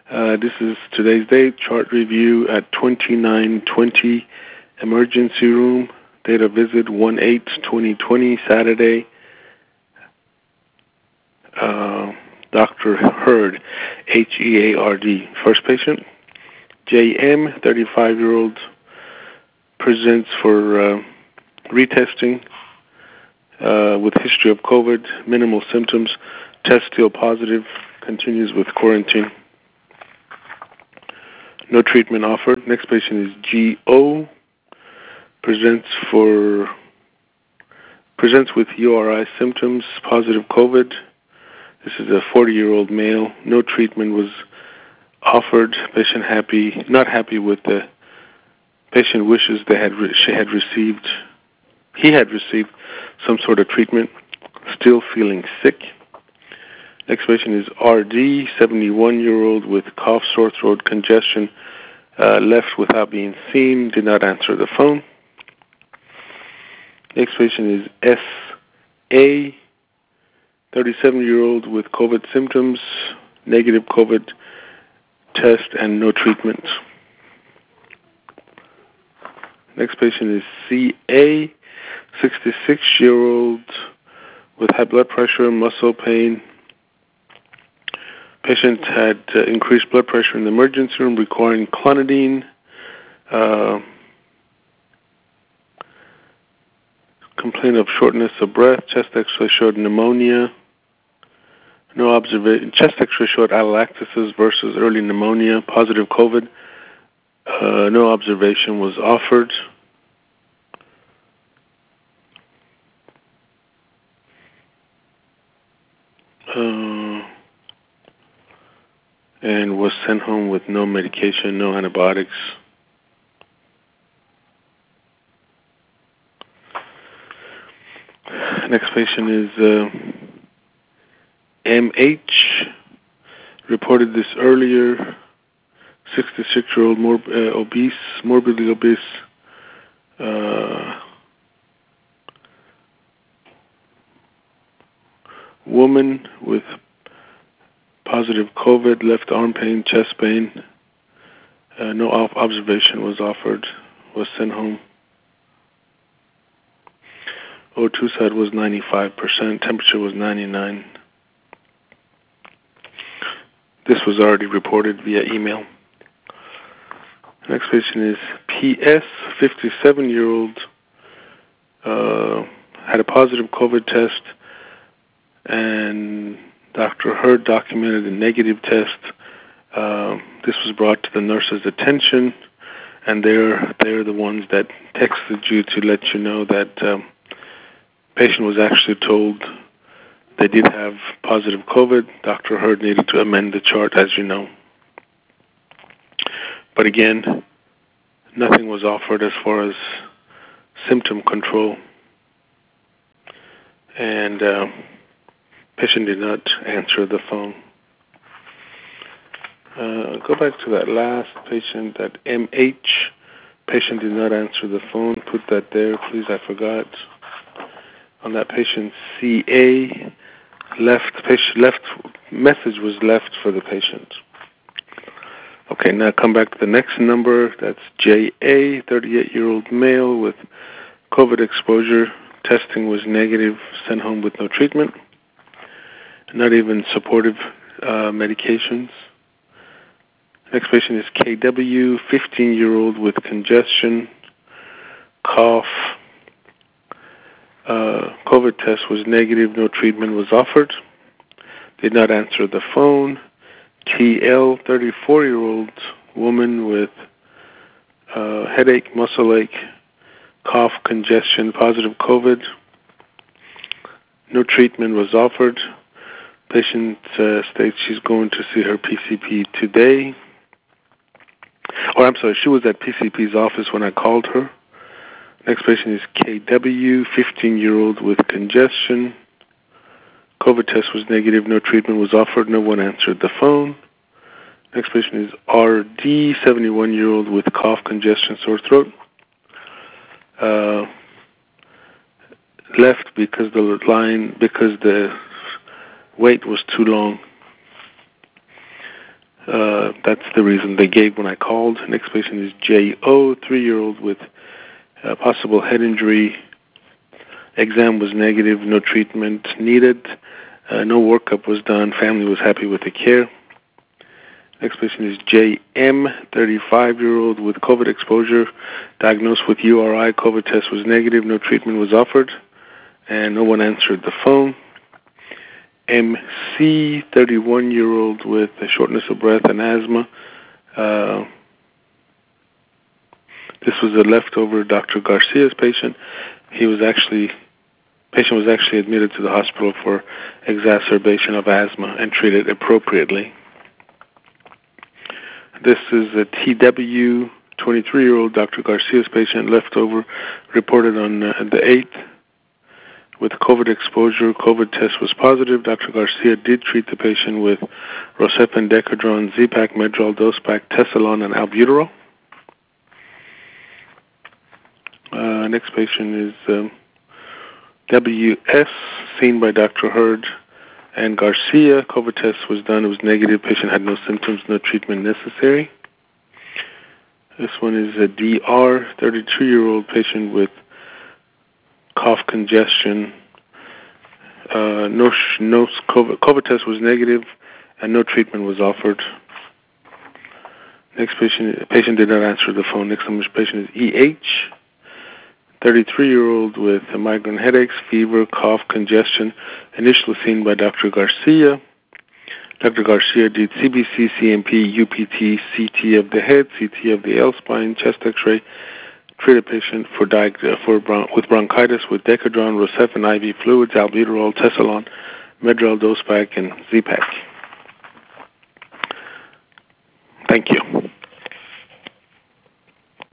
This is today's date, chart review at 2920 emergency room. Date of visit 1/8/2020, Saturday. Dr. Heard, Heard. First patient, JM, 35-year-old, presents for retesting with history of COVID, minimal symptoms, test still positive, continues with quarantine. No treatment offered. Next patient is GO, presents with URI symptoms, positive COVID. This is a 40-year-old male. No treatment was offered. Patient not happy with the patient wishes he had received some sort of treatment. Still feeling sick. Next patient is RD, 71-year-old with cough, sore throat, congestion. Left without being seen. Did not answer the phone. Next patient is SA, 37-year-old with COVID symptoms, negative COVID test, and no treatment. Next patient is CA, 66-year-old with high blood pressure, muscle pain. Patient had increased blood pressure in the emergency room, requiring clonidine. Complaint of shortness of breath. Chest X-ray showed pneumonia. No observation. Chest X-ray showed atelectasis versus early pneumonia. Positive COVID. No observation was offered. And was sent home with no medication, no antibiotics. Next patient is MH, reported this earlier, 66-year-old morbidly obese, woman with positive COVID, left arm pain, chest pain. No observation was offered, was sent home. O2 side was 95%, temperature was 99. This was already reported via email. Next patient is PS, 57-year-old, had a positive COVID test, and Dr. Heard documented a negative test. This was brought to the nurse's attention, and they're the ones that texted you to let you know that patient was actually told they did have positive COVID. Dr. Heard needed to amend the chart, as you know. But again, nothing was offered as far as symptom control. And patient did not answer the phone. Go back to that last patient, that MH. Patient did not answer the phone. Put that there, please. I forgot. On that patient, CA, message was left for the patient. Okay, now come back to the next number. That's JA, 38-year-old male with COVID exposure. Testing was negative, sent home with no treatment. Not even supportive medications. Next patient is KW, 15-year-old with congestion, cough. COVID test was negative, no treatment was offered. Did not answer the phone. TL, 34-year-old woman with headache, muscle ache, cough, congestion, positive COVID. No treatment was offered. Patient states she's going to see her PCP today. She was at PCP's office when I called her. Next patient is KW, 15-year-old with congestion. COVID test was negative, no treatment was offered, no one answered the phone. Next patient is RD, 71-year-old with cough, congestion, sore throat. Left because the wait was too long. that's the reason they gave when I called. Next patient is J.O., 3-year-old with possible head injury. Exam was negative, no treatment needed. No workup was done. Family was happy with the care. Next patient is J.M., 35-year-old with COVID exposure, diagnosed with URI. COVID test was negative. No treatment was offered, and no one answered the phone. MC, 31-year-old with shortness of breath and asthma. This was a leftover Dr. Garcia's patient. Patient was actually admitted to the hospital for exacerbation of asthma and treated appropriately. This is a TW, 23-year-old Dr. Garcia's patient, leftover, reported on the 8th with COVID exposure. COVID test was positive. Dr. Garcia did treat the patient with Rocephin, Decadron, Z-Pak, Medrol, Dospak, Tessalon, and Albuterol. Next patient is WS, seen by Dr. Hurd and Garcia. COVID test was done. It was negative. Patient had no symptoms, no treatment necessary. This one is a DR, 32-year-old patient with cough congestion. No COVID test was negative, and no treatment was offered. Next patient did not answer the phone. Next patient is EH, 33-year-old with migraine headaches, fever, cough, congestion. Initially seen by Dr. Garcia. Dr. Garcia did CBC, CMP, UPT, CT of the head, CT of the L spine, chest X-ray. Treated patient with bronchitis with Decadron, Rocephin, IV fluids, Albuterol, Tessalon, Medrol, Dospak, and Z-Pak. Thank you.